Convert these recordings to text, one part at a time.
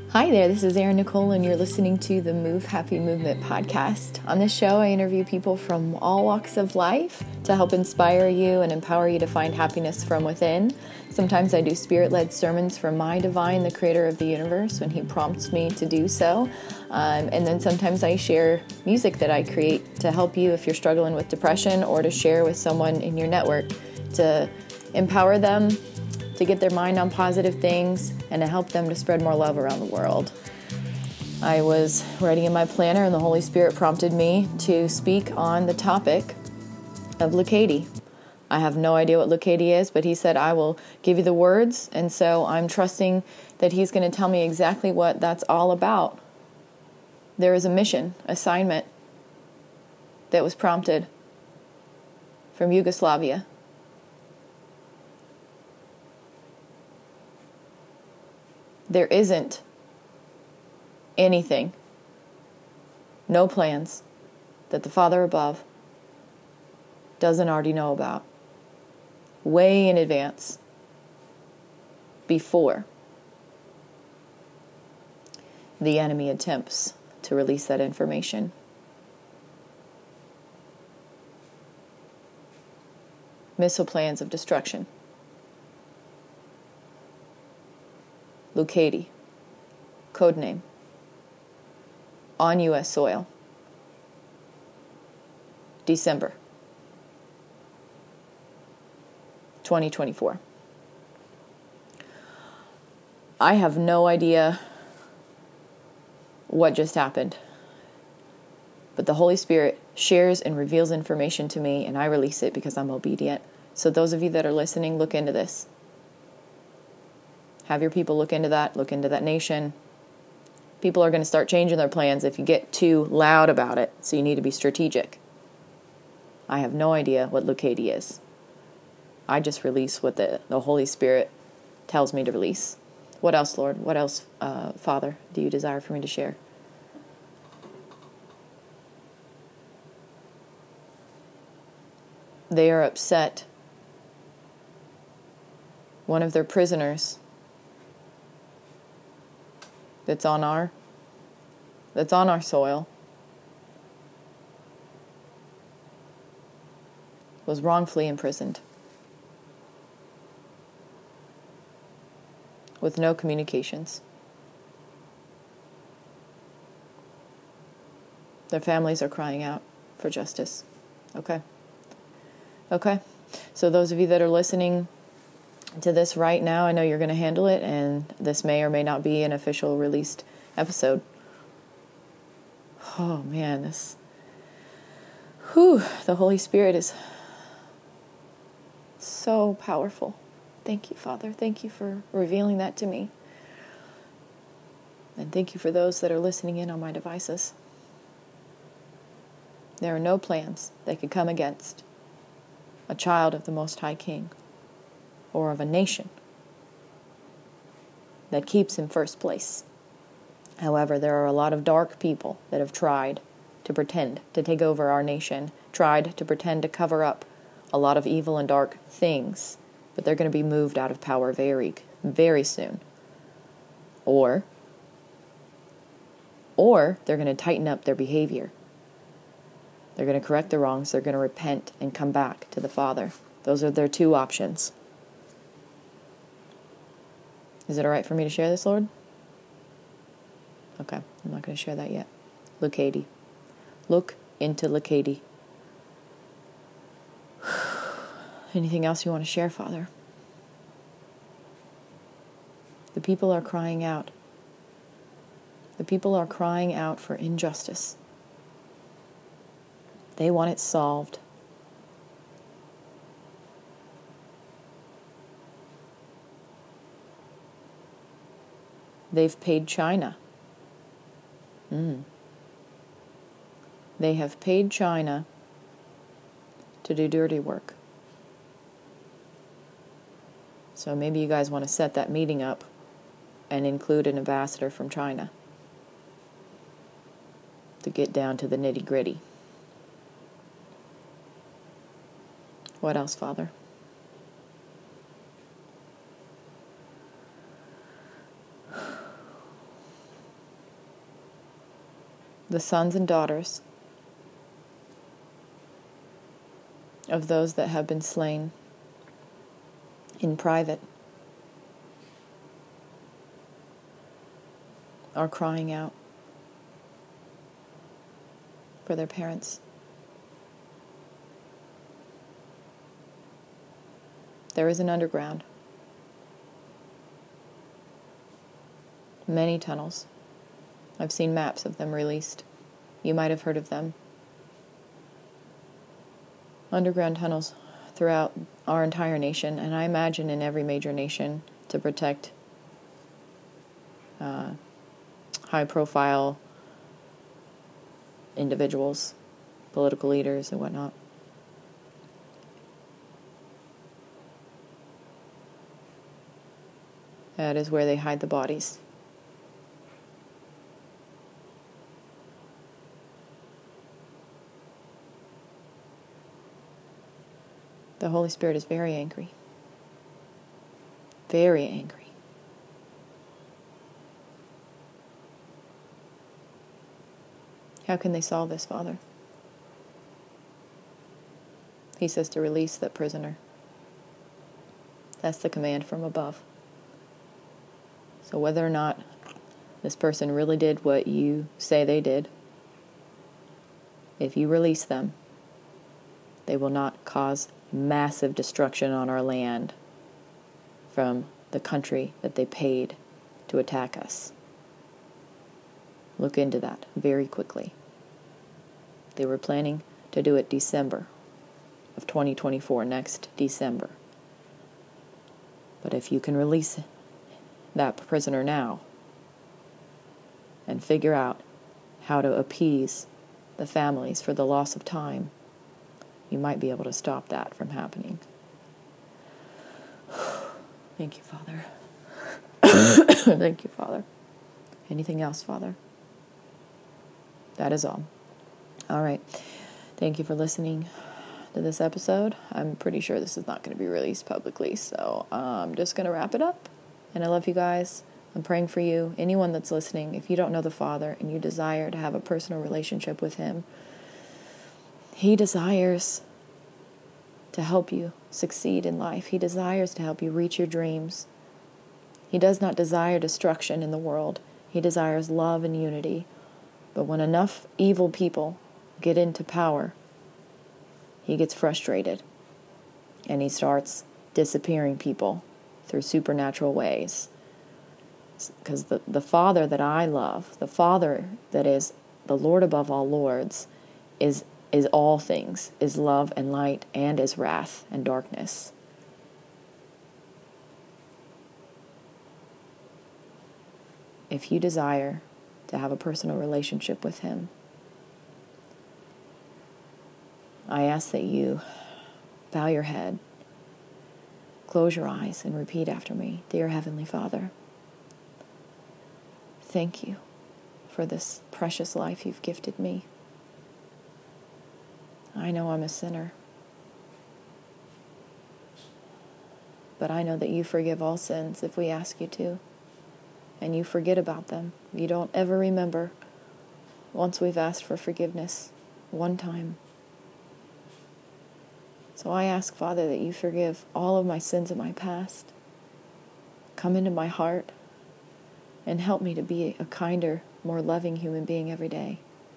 Hi there, this is Erin Nicole, and you're listening to the Move Happy Movement podcast. On this show, I interview people from all walks of life to help inspire you and empower you to find happiness from within. Sometimes I do spirit-led sermons from my divine, the creator of the universe, when he prompts me to do so. And then sometimes I share music that I create to help you if you're struggling with depression, or to share with someone in your network to empower them to get their mind on positive things, and to help them to spread more love around the world. I was writing in my planner, and the Holy Spirit prompted me to speak on the topic of Leucady. I have no idea what Leucady is, but he said, I will give you the words, and so I'm trusting that he's going to tell me exactly what that's all about. There is a mission, assignment, that was prompted from Yugoslavia. There isn't anything, no plans, that the Father above doesn't already know about, way in advance, before the enemy attempts to release that information. Missile plans of destruction. Leucady, codename, on U.S. soil, December 2024. I have no idea what just happened, but the Holy Spirit shares and reveals information to me, and I release it because I'm obedient. So those of you that are listening, look into this. Have your people look into that nation. People are going to start changing their plans if you get too loud about it, so you need to be strategic. I have no idea what Leucady is. I just release what the Holy Spirit tells me to release. What else, Lord? What else, Father, do you desire for me to share? They are upset. One of their prisoners that's on our soil was wrongfully imprisoned with no communications. Their families are crying out for justice. Okay. So those of you that are listening to this right now, I know you're going to handle it, and this may or may not be an official released episode. Oh man, the Holy Spirit is so powerful. Thank you, Father. Thank you for revealing that to me. And thank you for those that are listening in on my devices. There are no plans that could come against a child of the Most High King, or of a nation that keeps in first place. However, there are a lot of dark people that have tried to pretend to take over our nation, tried to pretend to cover up a lot of evil and dark things, but they're going to be moved out of power very, very soon. Or they're going to tighten up their behavior. They're going to correct the wrongs, they're going to repent and come back to the Father. Those are their two options. Is it all right for me to share this, Lord? Okay, I'm not going to share that yet. Leucady. Look into Leucady. Anything else you want to share, Father? The people are crying out. The people are crying out for injustice. They want it solved. They've paid China. They have paid China to do dirty work. So maybe you guys want to set that meeting up and include an ambassador from China to get down to the nitty-gritty. What else, Father? the sons and daughters of those that have been slain in private are crying out for their parents. There is an underground. Many tunnels. I've seen maps of them released. You might have heard of them. Underground tunnels throughout our entire nation, and I imagine in every major nation, to protect high-profile individuals, political leaders, and whatnot. That is where they hide the bodies. The Holy Spirit is very angry. Very angry. How can they solve this, Father? He says to release that prisoner. That's the command from above. So whether or not this person really did what you say they did, if you release them, they will not cause massive destruction on our land from the country that they paid to attack us. Look into that very quickly. They were planning to do it December of 2024, next December. But if you can release that prisoner now and figure out how to appease the families for the loss of time, you might be able to stop that from happening. Thank you, Father. Thank you, Father. Anything else, Father? That is all. All right. Thank you for listening to this episode. I'm pretty sure this is not going to be released publicly, so I'm just going to wrap it up. And I love you guys. I'm praying for you. Anyone that's listening, if you don't know the Father and you desire to have a personal relationship with Him, He desires to help you succeed in life. He desires to help you reach your dreams. He does not desire destruction in the world. He desires love and unity. But when enough evil people get into power, He gets frustrated and He starts disappearing people through supernatural ways. Because the Father that I love, the Father that is the Lord above all lords, is all things, is love and light, and is wrath and darkness. If you desire to have a personal relationship with Him, I ask that you bow your head, close your eyes, and repeat after me. Dear Heavenly Father, thank you for this precious life you've gifted me. I know I'm a sinner, but I know that you forgive all sins if we ask you to, and you forget about them. You don't ever remember once we've asked for forgiveness, one time. So I ask, Father, that you forgive all of my sins of my past. Come into my heart and help me to be a kinder, more loving human being every day.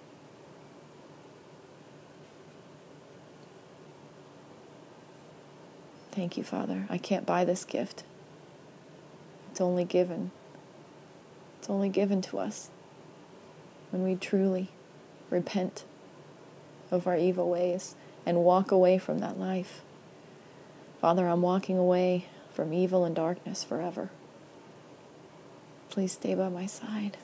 Thank you, Father. I can't buy this gift. It's only given. It's only given to us when we truly repent of our evil ways and walk away from that life. Father, I'm walking away from evil and darkness forever. Please stay by my side.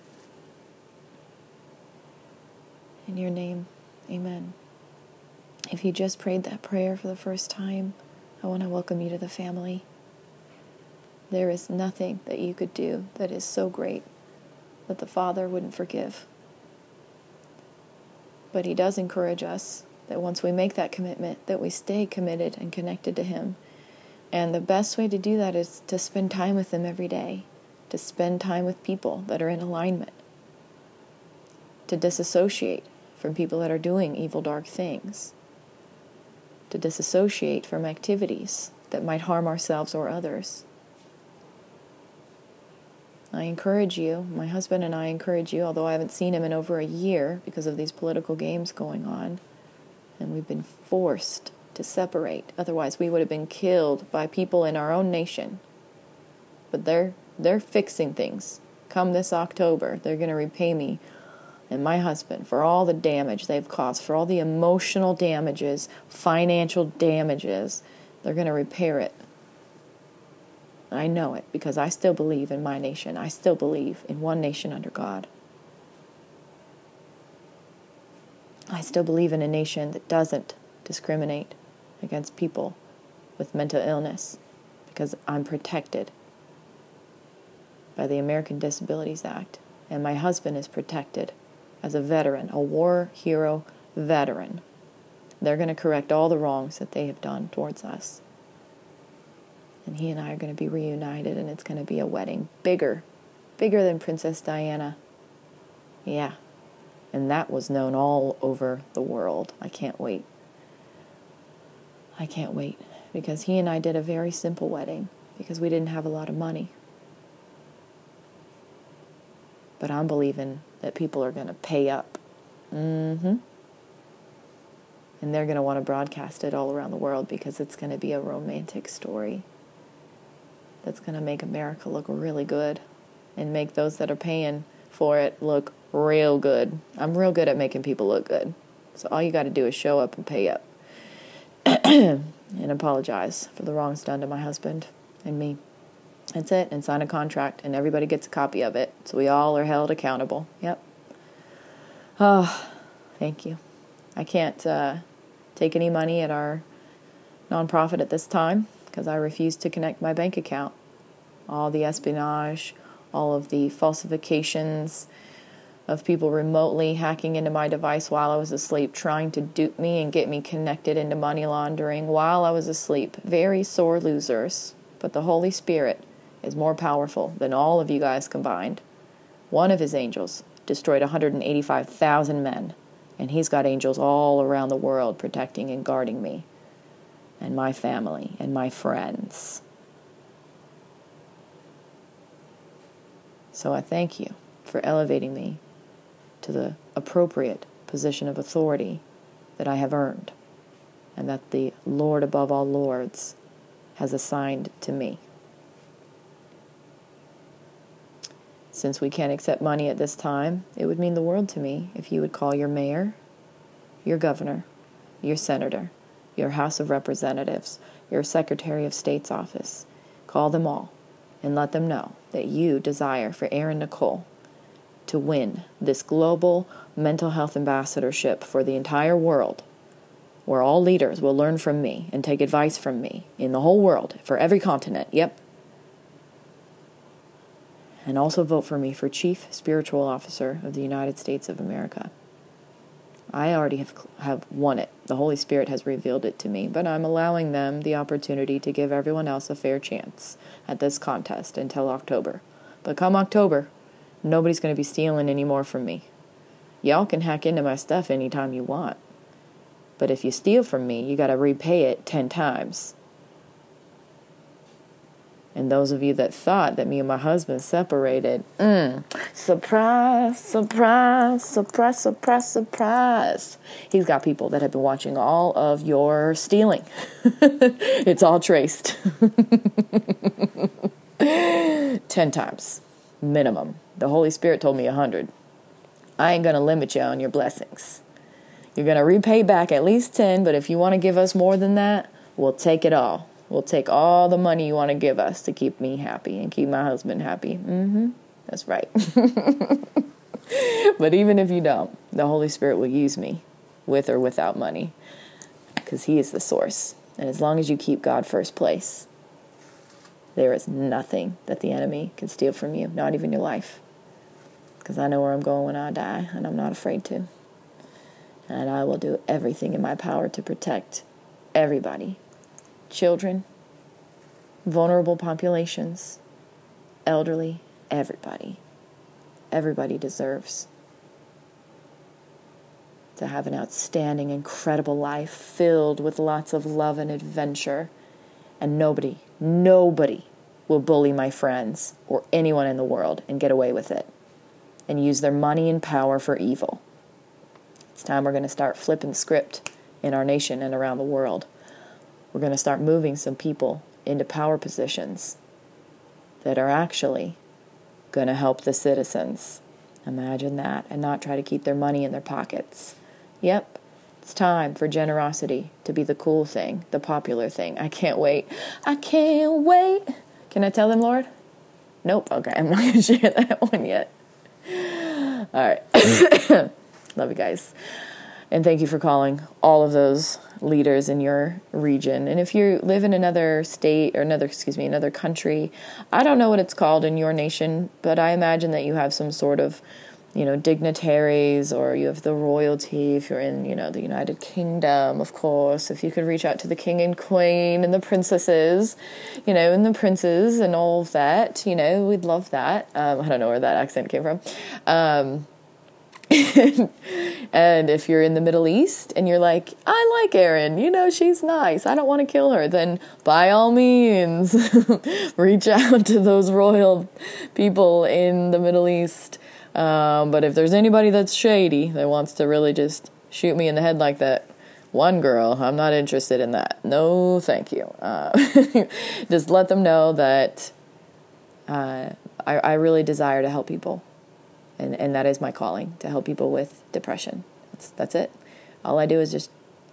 In your name, amen. If you just prayed that prayer for the first time, I want to welcome you to the family. There is nothing that you could do that is so great that the Father wouldn't forgive. But He does encourage us that once we make that commitment, that we stay committed and connected to Him. And the best way to do that is to spend time with Him every day, to spend time with people that are in alignment. to disassociate from people that are doing evil, dark things, to disassociate from activities that might harm ourselves or others. I encourage you, my husband and I encourage you, although I haven't seen him in over a year because of these political games going on, and we've been forced to separate. Otherwise, we would have been killed by people in our own nation. But they're fixing things. Come this October, they're going to repay me and my husband for all the damage they've caused, for all the emotional damages, financial damages. They're going to repair it. I know it because I still believe in my nation. I still believe in one nation under God. I still believe in a nation that doesn't discriminate against people with mental illness because I'm protected by the American Disabilities Act, and my husband is protected as a veteran, a war hero veteran. They're going to correct all the wrongs that they have done towards us. And he and I are going to be reunited, and it's going to be a wedding bigger than Princess Diana. Yeah. And that was known all over the world. I can't wait. I can't wait. Because he and I did a very simple wedding because we didn't have a lot of money. But I'm believing that people are going to pay up. And they're going to want to broadcast it all around the world because it's going to be a romantic story that's going to make America look really good and make those that are paying for it look real good. I'm real good at making people look good. So all you got to do is show up and pay up. And apologize for the wrongs done to my husband and me. That's it. And sign a contract, and everybody gets a copy of it. So we all are held accountable. Yep. Oh, thank you. I can't take any money at our nonprofit at this time because I refuse to connect my bank account. All the espionage, all of the falsifications of people remotely hacking into my device while I was asleep, trying to dupe me and get me connected into money laundering while I was asleep. Very sore losers. But the Holy Spirit is more powerful than all of you guys combined. One of his angels destroyed 185,000 men, and he's got angels all around the world protecting and guarding me and my family and my friends. So I thank you for elevating me to the appropriate position of authority that I have earned and that the Lord above all lords has assigned to me. Since we can't accept money at this time, it would mean the world to me if you would call your mayor, your governor, your senator, your House of Representatives, your Secretary of State's office. Call them all and let them know that you desire for Erin Nicole to win this global mental health ambassadorship for the entire world, where all leaders will learn from me and take advice from me in the whole world, for every continent. Yep. And also vote for me for Chief Spiritual Officer of the United States of America. I already have won it. The Holy Spirit has revealed it to me, but I'm allowing them the opportunity to give everyone else a fair chance at this contest until October. But come October, nobody's going to be stealing any more from me. Y'all can hack into my stuff anytime you want. But if you steal from me, you got to repay it 10 times. And those of you that thought that me and my husband separated, surprise, surprise, surprise, surprise, surprise. He's got people that have been watching all of your stealing. It's all traced. 10 times, minimum. The Holy Spirit told me 100. I ain't going to limit you on your blessings. You're going to repay back at least 10, but if you want to give us more than that, we'll take it all. We'll take all the money you want to give us to keep me happy and keep my husband happy. That's right. But even if you don't, the Holy Spirit will use me with or without money because he is the source. And as long as you keep God first place, there is nothing that the enemy can steal from you, not even your life. Because I know where I'm going when I die, and I'm not afraid to. And I will do everything in my power to protect everybody. Children, vulnerable populations, elderly, everybody. Everybody deserves to have an outstanding, incredible life filled with lots of love and adventure. And nobody will bully my friends or anyone in the world and get away with it and use their money and power for evil. It's time we're going to start flipping the script in our nation and around the world. We're going to start moving some people into power positions that are actually going to help the citizens. Imagine that, and not try to keep their money in their pockets. Yep, it's time for generosity to be the cool thing, the popular thing. I can't wait. I can't wait. Can I tell them, Lord? Nope. Okay, I'm not going to share that one yet. All right. Love you guys. And thank you for calling all of those leaders in your region. And if you live in another state or another country, I don't know what it's called in your nation, but I imagine that you have some sort of, dignitaries, or you have the royalty. If you're in, the United Kingdom, of course, if you could reach out to the king and queen and the princesses, and the princes and all of that, we'd love that. I don't know where that accent came from. And if you're in the Middle East and you're like, I like Erin, she's nice, I don't want to kill her, then by all means, reach out to those royal people in the Middle East. But if there's anybody that's shady that wants to really just shoot me in the head like that one girl, I'm not interested in that. No, thank you. Just let them know that I really desire to help people. And that is my calling, to help people with depression. That's it. All I do is just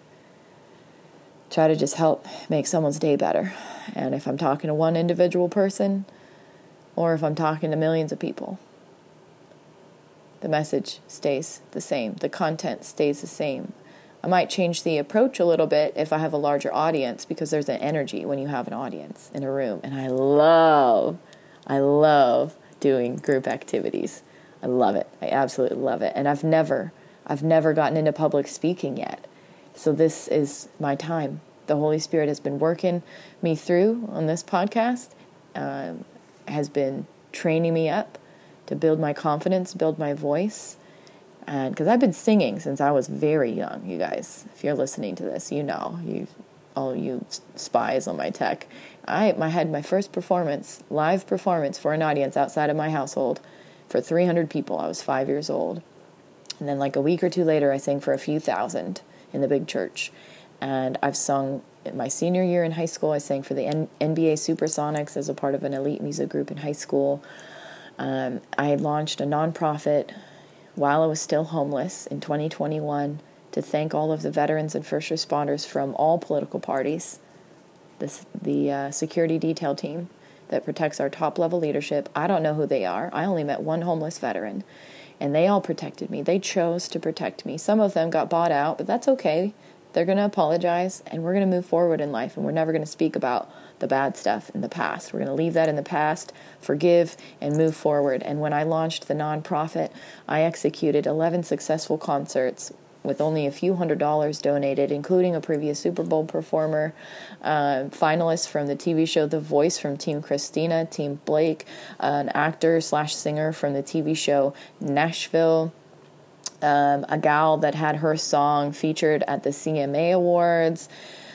try to just help make someone's day better. And if I'm talking to one individual person, or if I'm talking to millions of people, the message stays the same. The content stays the same. I might change the approach a little bit if I have a larger audience, because there's an energy when you have an audience in a room. And I love doing group activities. I love it. I absolutely love it. And I've never gotten into public speaking yet. So this is my time. The Holy Spirit has been working me through on this podcast, has been training me up to build my confidence, build my voice. And because I've been singing since I was very young, you guys. If you're listening to this, all you spies on my tech. I had my first live performance for an audience outside of my household for 300 people. I was 5 years old. And then like a week or two later, I sang for a few thousand in the big church. And I've sung in my senior year in high school. I sang for the NBA Supersonics as a part of an elite music group in high school. I had launched a nonprofit while I was still homeless in 2021 to thank all of the veterans and first responders from all political parties. The security detail team that protects our top-level leadership. I don't know who they are. I only met one homeless veteran, and they all protected me. They chose to protect me. Some of them got bought out, but that's okay. They're going to apologize, and we're going to move forward in life, and we're never going to speak about the bad stuff in the past. We're going to leave that in the past, forgive, and move forward. And when I launched the nonprofit, I executed 11 successful concerts with only a few $100s donated, including a previous Super Bowl performer, finalists from the TV show The Voice from Team Christina, Team Blake, an actor/singer from the TV show Nashville, a gal that had her song featured at the CMA Awards,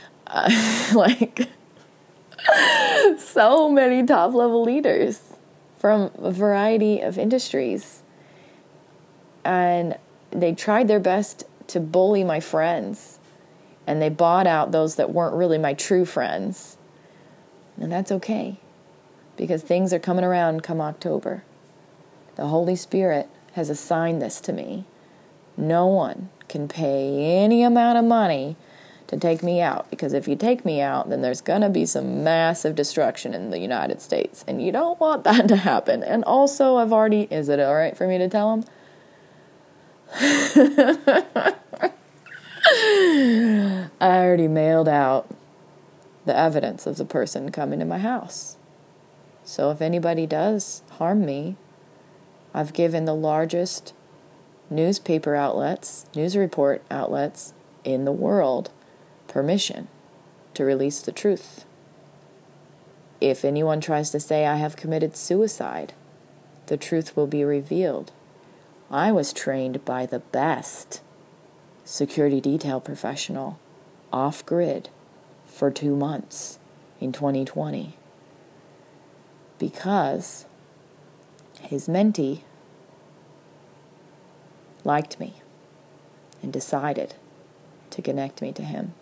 so many top-level leaders from a variety of industries. And they tried their best to bully my friends, and they bought out those that weren't really my true friends. And that's okay, because things are coming around come October. The Holy Spirit has assigned this to me. No one can pay any amount of money to take me out, because if you take me out, then there's going to be some massive destruction in the United States, and you don't want that to happen. And also, is it all right for me to tell them? I already mailed out the evidence of the person coming to my house. So if anybody does harm me, I've given the largest news report outlets in the world permission to release the truth. If anyone tries to say I have committed suicide, the truth will be revealed. I was trained by the best security detail professional off-grid for 2 months in 2020 because his mentee liked me and decided to connect me to him.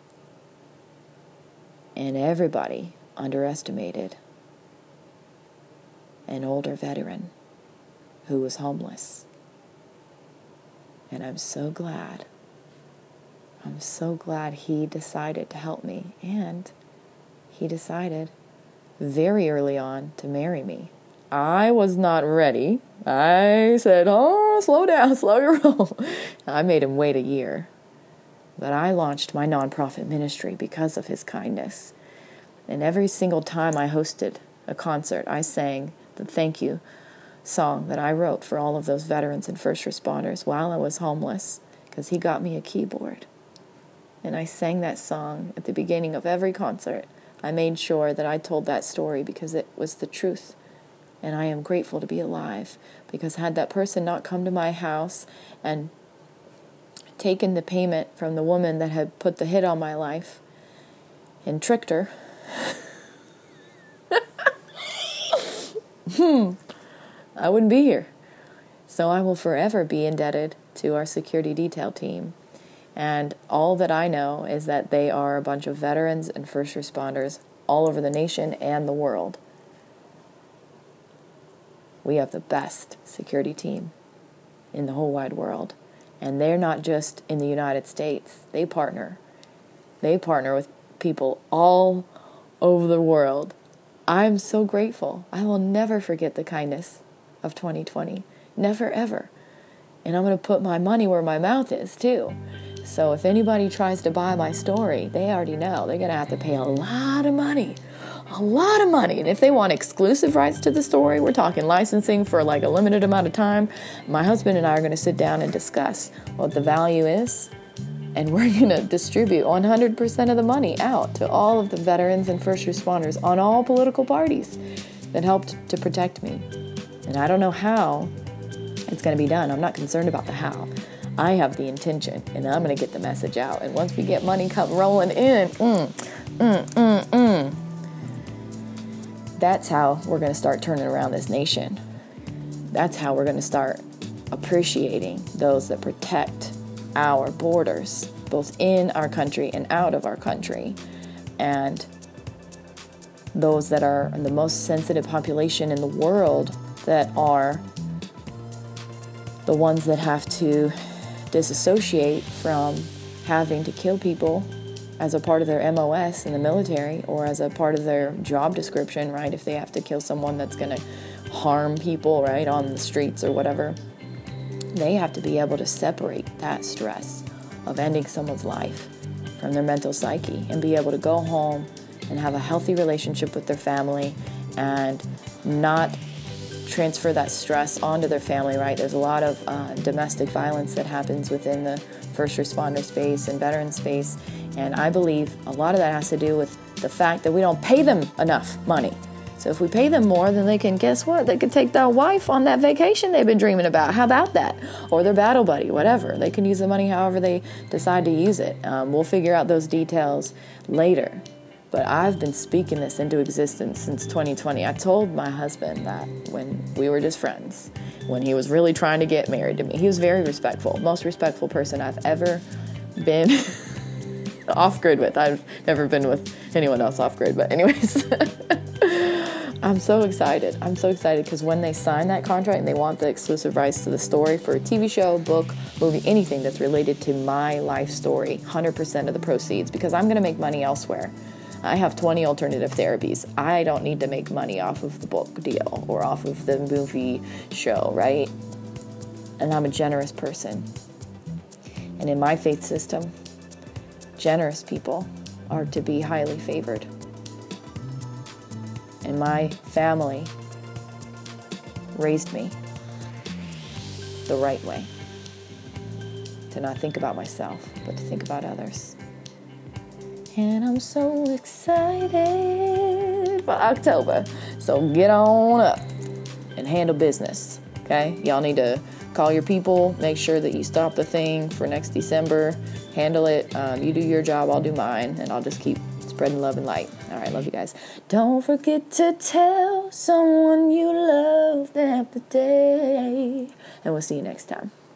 And everybody underestimated an older veteran who was homeless. And I'm so glad he decided to help me. And he decided very early on to marry me. I was not ready. I said, oh, slow down, slow your roll. I made him wait a year. But I launched my nonprofit ministry because of his kindness. And every single time I hosted a concert, I sang the thank you song that I wrote for all of those veterans and first responders while I was homeless, because he got me a keyboard. And I sang that song at the beginning of every concert. I made sure that I told that story because it was the truth. And I am grateful to be alive, because had that person not come to my house and taken the payment from the woman that had put the hit on my life and tricked her, I wouldn't be here. So I will forever be indebted to our security detail team. And all that I know is that they are a bunch of veterans and first responders all over the nation and the world. We have the best security team in the whole wide world. And they're not just in the United States. They partner with people all over the world. I'm so grateful. I will never forget the kindness of 2020. Never, ever. And I'm going to put my money where my mouth is, too. So if anybody tries to buy my story, they already know they're going to have to pay a lot of money. A lot of money. And if they want exclusive rights to the story, we're talking licensing for like a limited amount of time. My husband and I are going to sit down and discuss what the value is. And we're going to distribute 100% of the money out to all of the veterans and first responders on all political parties that helped to protect me. And I don't know how it's going to be done. I'm not concerned about the how. I have the intention, and I'm going to get the message out. And once we get money come rolling in, that's how we're going to start turning around this nation. That's how we're going to start appreciating those that protect our borders, both in our country and out of our country, and those that are the most sensitive population in the world that are the ones that have to disassociate from having to kill people as a part of their MOS in the military or as a part of their job description, right? If they have to kill someone that's going to harm people, right, on the streets or whatever, they have to be able to separate that stress of ending someone's life from their mental psyche and be able to go home and have a healthy relationship with their family and not transfer that stress onto their family, right? There's a lot of domestic violence that happens within the first responder space and veteran space, and I believe a lot of that has to do with the fact that we don't pay them enough money. So if we pay them more, then they can, guess what? They could take their wife on that vacation they've been dreaming about. How about that? Or their battle buddy, whatever. They can use the money however they decide to use it. We'll figure out those details later. But I've been speaking this into existence since 2020. I told my husband that when we were just friends, when he was really trying to get married to me. He was very respectful, most respectful person I've ever been off-grid with. I've never been with anyone else off-grid, but anyways. I'm so excited. I'm so excited because when they sign that contract and they want the exclusive rights to the story for a TV show, book, movie, anything that's related to my life story, 100% of the proceeds, because I'm going to make money elsewhere. I have 20 alternative therapies. I don't need to make money off of the book deal or off of the movie show, right? And I'm a generous person. And in my faith system, generous people are to be highly favored. And my family raised me the right way. To not think about myself, but to think about others. And I'm so excited for October. So get on up and handle business, okay? Y'all need to call your people, make sure that you stop the thing for next December, handle it. You do your job, I'll do mine, and I'll just keep spreading love and light. All right, love you guys. Don't forget to tell someone you love them today, and we'll see you next time.